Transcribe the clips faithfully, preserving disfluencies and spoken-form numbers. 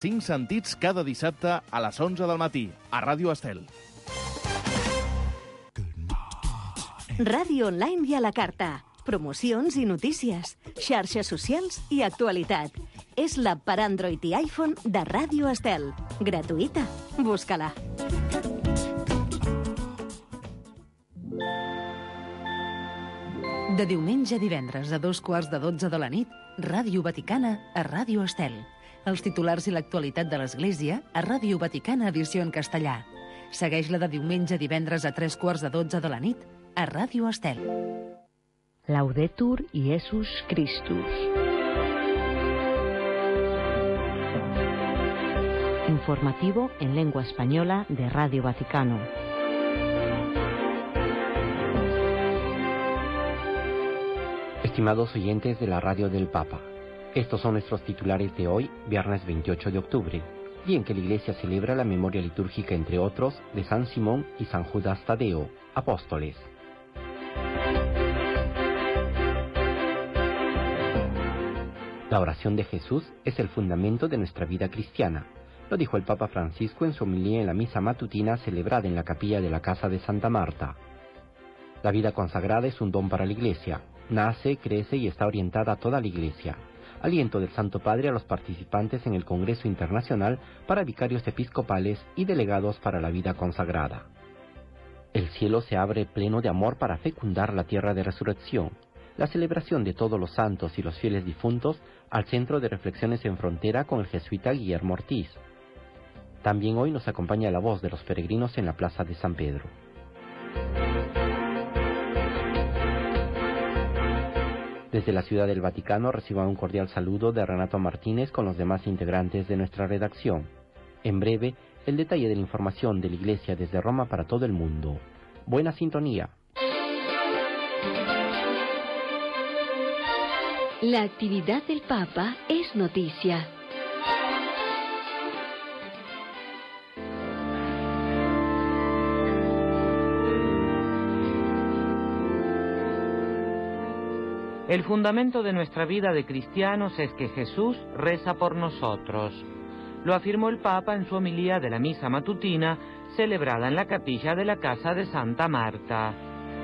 Cinc sentits cada dissabte a les onze del matí, a Ràdio Estel. Ràdio online i a la carta. Promocions i notícies, xarxes socials i actualitat. És l'app per Android i iPhone de Ràdio Estel. Gratuïta. Busca-la. De diumenge a divendres a dos quarts de dotze de la nit, Ràdio Vaticana a Ràdio Estel. Els titulars i l'actualitat de l'Església a Ràdio Vaticana edició en castellà. Segueix-la de diumenge a divendres a tres quarts de dotze de la nit a Ràdio Estel. Laudetur Iesus Christus. Informativo en lengua española de Radio Vaticano. Estimados oyentes de la Radio del Papa, estos son nuestros titulares de hoy, viernes veintiocho de octubre, día en que la Iglesia celebra la memoria litúrgica, entre otros, de San Simón y San Judas Tadeo, apóstoles. La oración de Jesús es el fundamento de nuestra vida cristiana. Lo dijo el Papa Francisco en su homilía en la misa matutina celebrada en la capilla de la Casa de Santa Marta. La vida consagrada es un don para la Iglesia. Nace, crece y está orientada a toda la Iglesia. Aliento del Santo Padre a los participantes en el Congreso Internacional para Vicarios Episcopales y Delegados para la Vida Consagrada. El cielo se abre pleno de amor para fecundar la tierra de resurrección. La celebración de todos los santos y los fieles difuntos al Centro de Reflexiones en Frontera con el jesuita Guillermo Ortiz. También hoy nos acompaña la voz de los peregrinos en la Plaza de San Pedro. Desde la Ciudad del Vaticano reciban un cordial saludo de Renato Martínez con los demás integrantes de nuestra redacción. En breve, el detalle de la información de la Iglesia desde Roma para todo el mundo. Buena sintonía. La actividad del Papa es noticia. El fundamento de nuestra vida de cristianos es que Jesús reza por nosotros. Lo afirmó el Papa en su homilía de la misa matutina celebrada en la capilla de la Casa de Santa Marta.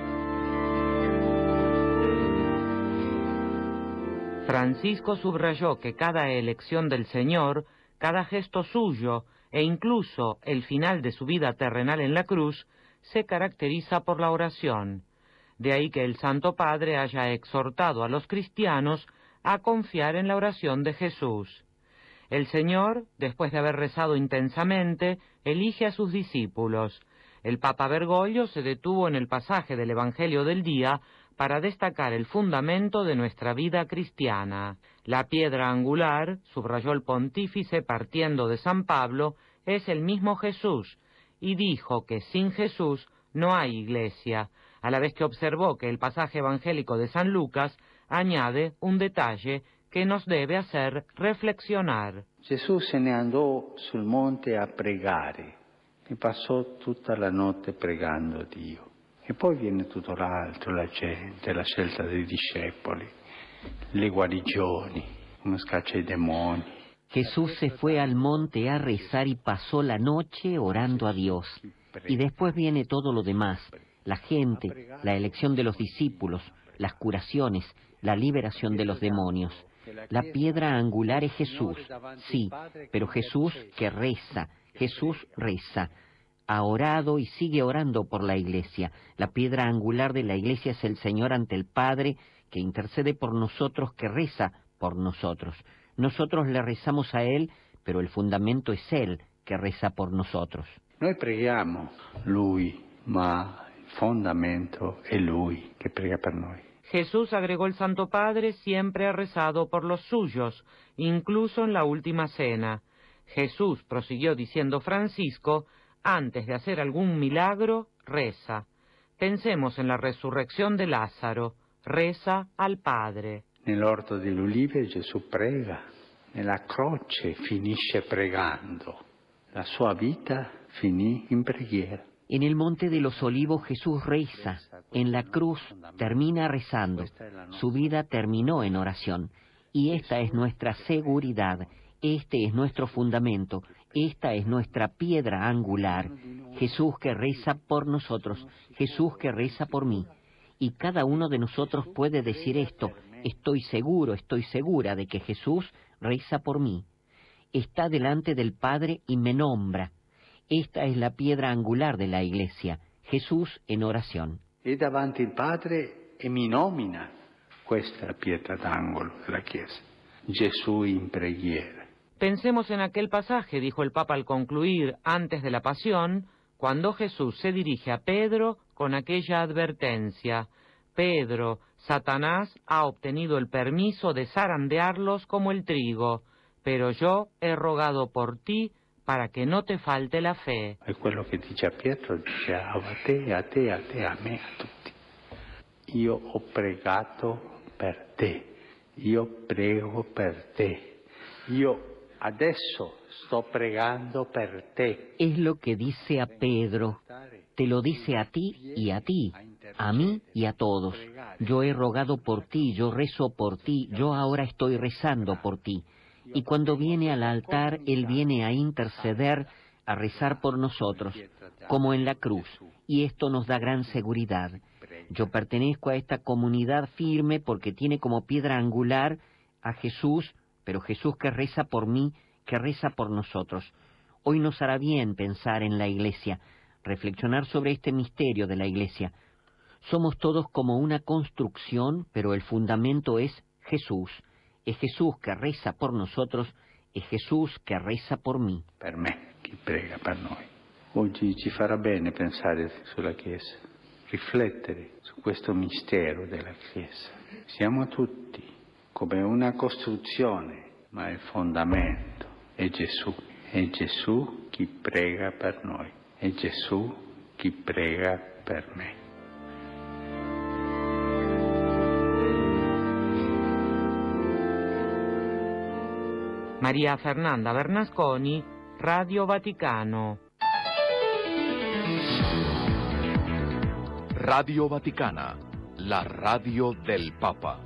Francisco subrayó que cada elección del Señor, cada gesto suyo e incluso el final de su vida terrenal en la cruz se caracteriza por la oración. De ahí que el Santo Padre haya exhortado a los cristianos a confiar en la oración de Jesús. El Señor, después de haber rezado intensamente, elige a sus discípulos. El Papa Bergoglio se detuvo en el pasaje del Evangelio del día para destacar el fundamento de nuestra vida cristiana. La piedra angular, subrayó el pontífice partiendo de San Pablo, es el mismo Jesús, y dijo que sin Jesús no hay iglesia, a la vez que observó que el pasaje evangélico de San Lucas añade un detalle que nos debe hacer reflexionar. Gesù se ne andò sul monte a pregare e passò tutta la notte pregando Dio. E poi viene tutto l'altro, la gente, la scelta dei discepoli, le guarigioni, come scaccia i demoni. Jesús se fue al monte a rezar y pasó la noche orando a Dios. Y después viene todo lo demás, la gente, la elección de los discípulos, las curaciones, la liberación de los demonios. La piedra angular es Jesús, sí, pero Jesús que reza, Jesús reza. Ha orado y sigue orando por la Iglesia. La piedra angular de la Iglesia es el Señor ante el Padre, que intercede por nosotros, que reza por nosotros. Nosotros le rezamos a Él, pero el fundamento es Él, que reza por nosotros. Noi preghiamo Lui, ma il fondamento è Lui che prega per noi. Jesús, agregó el Santo Padre, siempre ha rezado por los suyos, incluso en la última cena. Jesús, prosiguió diciendo Francisco, antes de hacer algún milagro, reza. Pensemos en la resurrección de Lázaro, reza al Padre. Nell'orto delle Ulive Gesù prega, nella croce finisce pregando. La sua vita finì in preghiera. En el monte de los olivos Jesús reza, en la cruz termina rezando, su vida terminó en oración, y esta es nuestra seguridad Este es nuestro fundamento, esta es nuestra piedra angular. Jesús que reza por nosotros, Jesús que reza por mí. Y cada uno de nosotros puede decir esto: estoy seguro, estoy segura de que Jesús reza por mí. Está delante del Padre y me nombra. Esta es la piedra angular de la Iglesia, Jesús en oración. E davanti il Padre e mi nomina. Questa è la pietra d'angolo della Chiesa. Gesù in preghiera. Pensemos en aquel pasaje, dijo el Papa al concluir, antes de la pasión, cuando Jesús se dirige a Pedro con aquella advertencia: Pedro, Satanás ha obtenido el permiso de zarandearlos como el trigo, pero yo he rogado por ti para que no te falte la fe. E quello che dice a Pietro dice a te, a te, a te, a me, a tutti. Io ho pregato per te, io prego per te, io adesso sto pregando per te. Es lo que dice a Pedro, te lo dice a ti y a ti, a mí y a todos. Yo he rogado por ti, yo rezo por ti, yo ahora estoy rezando por ti. Y cuando viene al altar, Él viene a interceder, a rezar por nosotros, como en la cruz, y esto nos da gran seguridad. Yo pertenezco a esta comunidad firme porque tiene como piedra angular a Jesús, pero Jesús que reza por mí, que reza por nosotros. Hoy nos hará bien pensar en la Iglesia, reflexionar sobre este misterio de la Iglesia. Somos todos como una construcción, pero el fundamento es Jesús. Es Jesús que reza por nosotros, es Jesús che reza por me. Per me, chi prega per noi. Oggi ci farà bene pensare sulla Chiesa, riflettere su questo mistero della Chiesa. Siamo tutti come una costruzione, ma il fondamento è Gesù. È Gesù chi prega per noi, è Gesù chi prega per me. María Fernanda Bernasconi, Radio Vaticano. Radio Vaticana, la radio del Papa.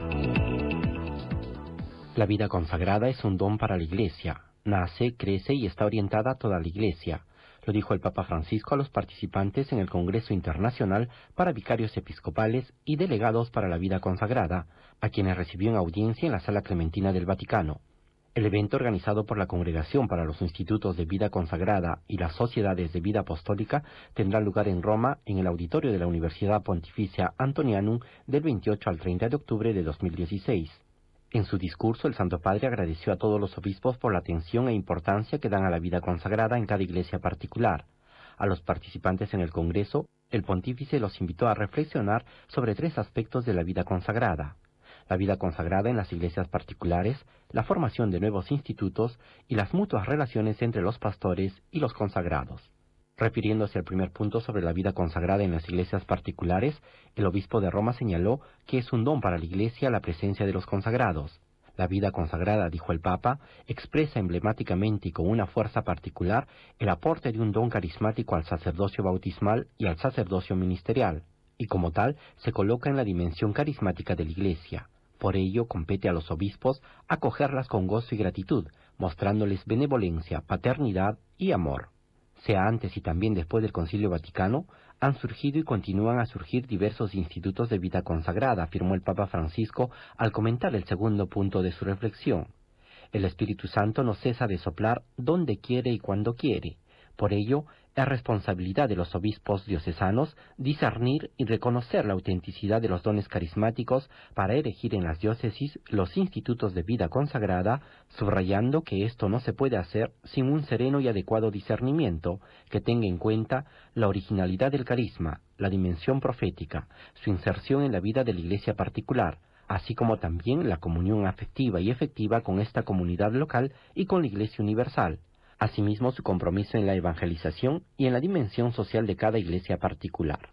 La vida consagrada es un don para la Iglesia. Nace, crece y está orientada a toda la Iglesia. Lo dijo el Papa Francisco a los participantes en el Congreso Internacional para Vicarios Episcopales y Delegados para la Vida Consagrada, a quienes recibió en audiencia en la Sala Clementina del Vaticano. El evento, organizado por la Congregación para los Institutos de Vida Consagrada y las Sociedades de Vida Apostólica, tendrá lugar en Roma, en el auditorio de la Universidad Pontificia Antonianum, del veintiocho al treinta de octubre de dos mil dieciséis. En su discurso, el Santo Padre agradeció a todos los obispos por la atención e importancia que dan a la vida consagrada en cada iglesia particular. A los participantes en el Congreso, el Pontífice los invitó a reflexionar sobre tres aspectos de la vida consagrada: la vida consagrada en las iglesias particulares, la formación de nuevos institutos y las mutuas relaciones entre los pastores y los consagrados. Refiriéndose al primer punto sobre la vida consagrada en las iglesias particulares, el obispo de Roma señaló que es un don para la Iglesia la presencia de los consagrados. La vida consagrada, dijo el Papa, expresa emblemáticamente y con una fuerza particular el aporte de un don carismático al sacerdocio bautismal y al sacerdocio ministerial, y como tal se coloca en la dimensión carismática de la Iglesia. Por ello, compete a los obispos acogerlas con gozo y gratitud, mostrándoles benevolencia, paternidad y amor. Sea antes y también después del Concilio Vaticano, han surgido y continúan a surgir diversos institutos de vida consagrada, afirmó el Papa Francisco al comentar el segundo punto de su reflexión. El Espíritu Santo no cesa de soplar donde quiere y cuando quiere. Por ello, es responsabilidad de los obispos diocesanos discernir y reconocer la autenticidad de los dones carismáticos para elegir en las diócesis los institutos de vida consagrada, subrayando que esto no se puede hacer sin un sereno y adecuado discernimiento que tenga en cuenta la originalidad del carisma, la dimensión profética, su inserción en la vida de la Iglesia particular, así como también la comunión afectiva y efectiva con esta comunidad local y con la Iglesia universal. Asimismo, su compromiso en la evangelización y en la dimensión social de cada iglesia particular.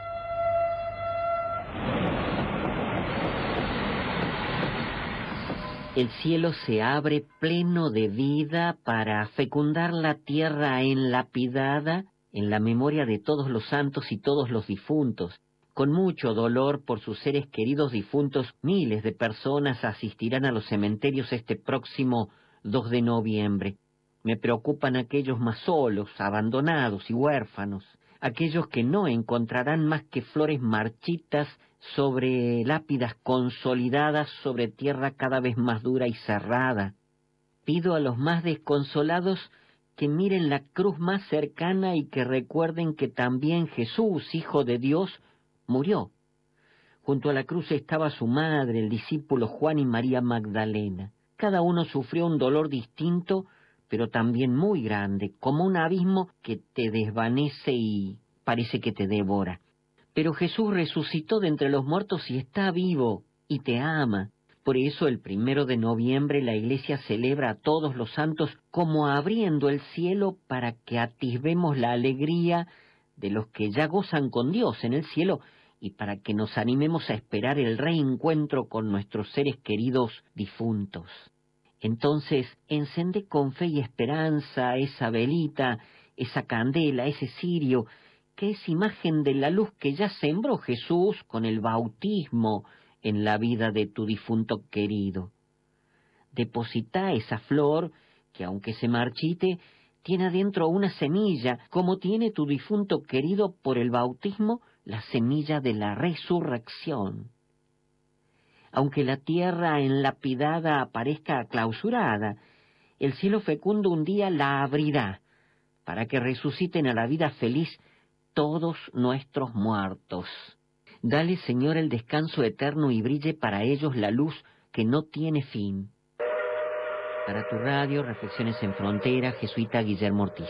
El cielo se abre pleno de vida para fecundar la tierra enlapidada en la memoria de todos los santos y todos los difuntos. Con mucho dolor por sus seres queridos difuntos, miles de personas asistirán a los cementerios este próximo dos de noviembre. Me preocupan aquellos más solos, abandonados y huérfanos, aquellos que no encontrarán más que flores marchitas sobre lápidas consolidadas sobre tierra cada vez más dura y cerrada. Pido a los más desconsolados que miren la cruz más cercana y que recuerden que también Jesús, Hijo de Dios, murió. Junto a la cruz estaba su madre, el discípulo Juan y María Magdalena. Cada uno sufrió un dolor distinto, pero también muy grande, como un abismo que te desvanece y parece que te devora. Pero Jesús resucitó de entre los muertos y está vivo, y te ama. Por eso el primero de noviembre la Iglesia celebra a todos los santos como abriendo el cielo para que atisbemos la alegría de los que ya gozan con Dios en el cielo y para que nos animemos a esperar el reencuentro con nuestros seres queridos difuntos. Entonces, encendé con fe y esperanza esa velita, esa candela, ese cirio, que es imagen de la luz que ya sembró Jesús con el bautismo en la vida de tu difunto querido. Deposita esa flor que, aunque se marchite, tiene adentro una semilla, como tiene tu difunto querido por el bautismo, la semilla de la resurrección. Aunque la tierra enlapidada parezca clausurada, el cielo fecundo un día la abrirá, para que resuciten a la vida feliz todos nuestros muertos. Dale, Señor, el descanso eterno y brille para ellos la luz que no tiene fin. Para tu radio, Reflexiones en Frontera, jesuita Guillermo Ortiz.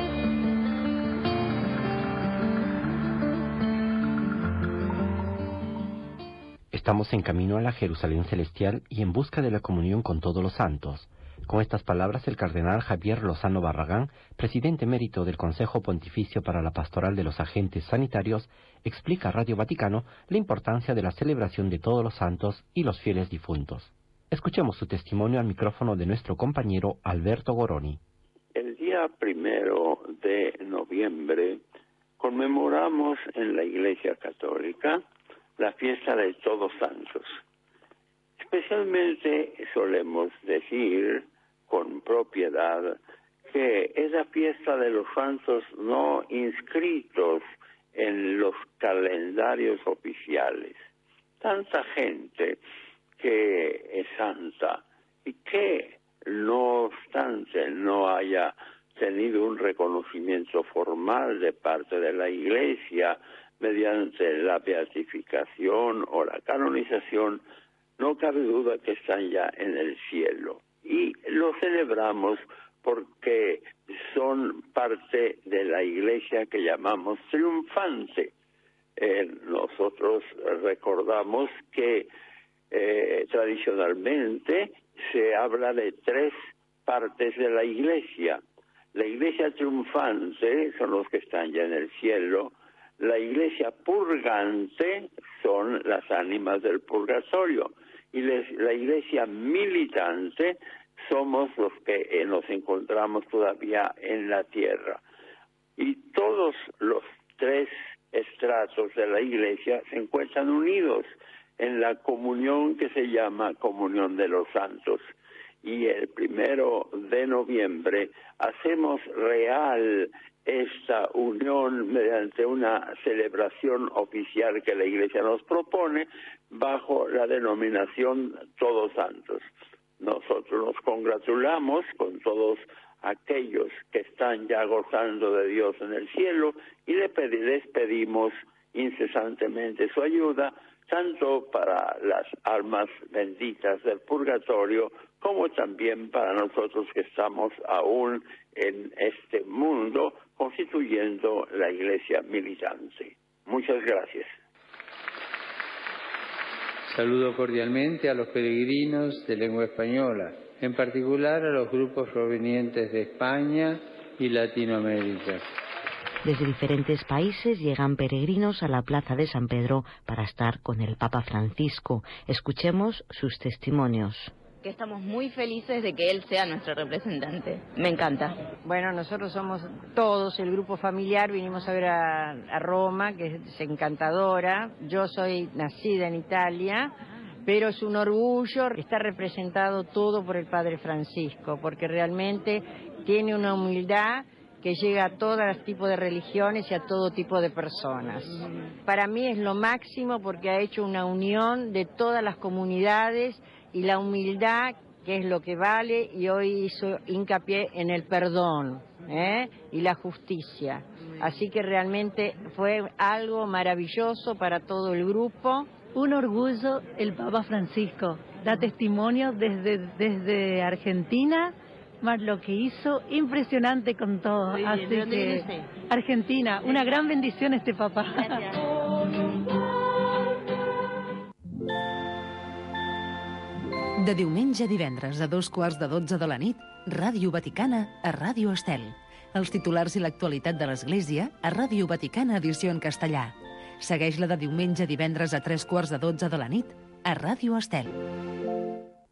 Estamos en camino a la Jerusalén celestial y en busca de la comunión con todos los santos. Con estas palabras, el cardenal Javier Lozano Barragán, presidente emérito del Consejo Pontificio para la Pastoral de los Agentes Sanitarios, explica a Radio Vaticano la importancia de la celebración de todos los santos y los fieles difuntos. Escuchemos su testimonio al micrófono de nuestro compañero Alberto Goroni. El día primero de noviembre conmemoramos en la Iglesia Católica la fiesta de Todos Santos. Especialmente solemos decir con propiedad que es la fiesta de los santos no inscritos en los calendarios oficiales. Tanta gente que es santa y que, no obstante, no haya tenido un reconocimiento formal de parte de la Iglesia mediante la beatificación o la canonización, no cabe duda que están ya en el cielo. Y lo celebramos porque son parte de la Iglesia que llamamos triunfante. Eh, nosotros recordamos que eh, tradicionalmente se habla de tres partes de la Iglesia. La Iglesia triunfante son los que están ya en el cielo. La Iglesia purgante son las ánimas del purgatorio. Y les, la Iglesia militante somos los que eh, nos encontramos todavía en la tierra. Y todos los tres estratos de la Iglesia se encuentran unidos en la comunión que se llama Comunión de los Santos. Y el primero de noviembre hacemos real esta unión mediante una celebración oficial que la Iglesia nos propone bajo la denominación Todos Santos. Nosotros nos congratulamos con todos aquellos que están ya gozando de Dios en el cielo y les pedimos incesantemente su ayuda, tanto para las almas benditas del purgatorio como también para nosotros que estamos aún en este mundo constituyendo la Iglesia militante. Muchas gracias. Saludo cordialmente a los peregrinos de lengua española, en particular a los grupos provenientes de España y Latinoamérica. Desde diferentes países llegan peregrinos a la Plaza de San Pedro para estar con el Papa Francisco. Escuchemos sus testimonios. Que estamos muy felices de que él sea nuestro representante. Me encanta. Bueno, nosotros somos todos el grupo familiar, vinimos a ver a, a Roma, que es encantadora. Yo soy nacida en Italia, pero es un orgullo. Está representado todo por el Padre Francisco, porque realmente tiene una humildad que llega a todos los tipos de religiones y a todo tipo de personas. Para mí es lo máximo porque ha hecho una unión de todas las comunidades y la humildad, que es lo que vale, y hoy hizo hincapié en el perdón, ¿eh? y la justicia. Así que realmente fue algo maravilloso para todo el grupo. Un orgullo el Papa Francisco, da testimonio desde, desde Argentina, más lo que hizo, impresionante con todo. Muy bien. Así ¿De dónde que, viene usted? Argentina, una gran bendición este Papa. Gracias. De diumenge a divendres a dos quarts de dotze de la nit, Ràdio Vaticana a Ràdio Estel. Els titulars i l'actualitat de l'Església a Ràdio Vaticana edició en castellà. Segueix-la de diumenge a divendres a tres quarts de dotze de la nit a Ràdio Estel.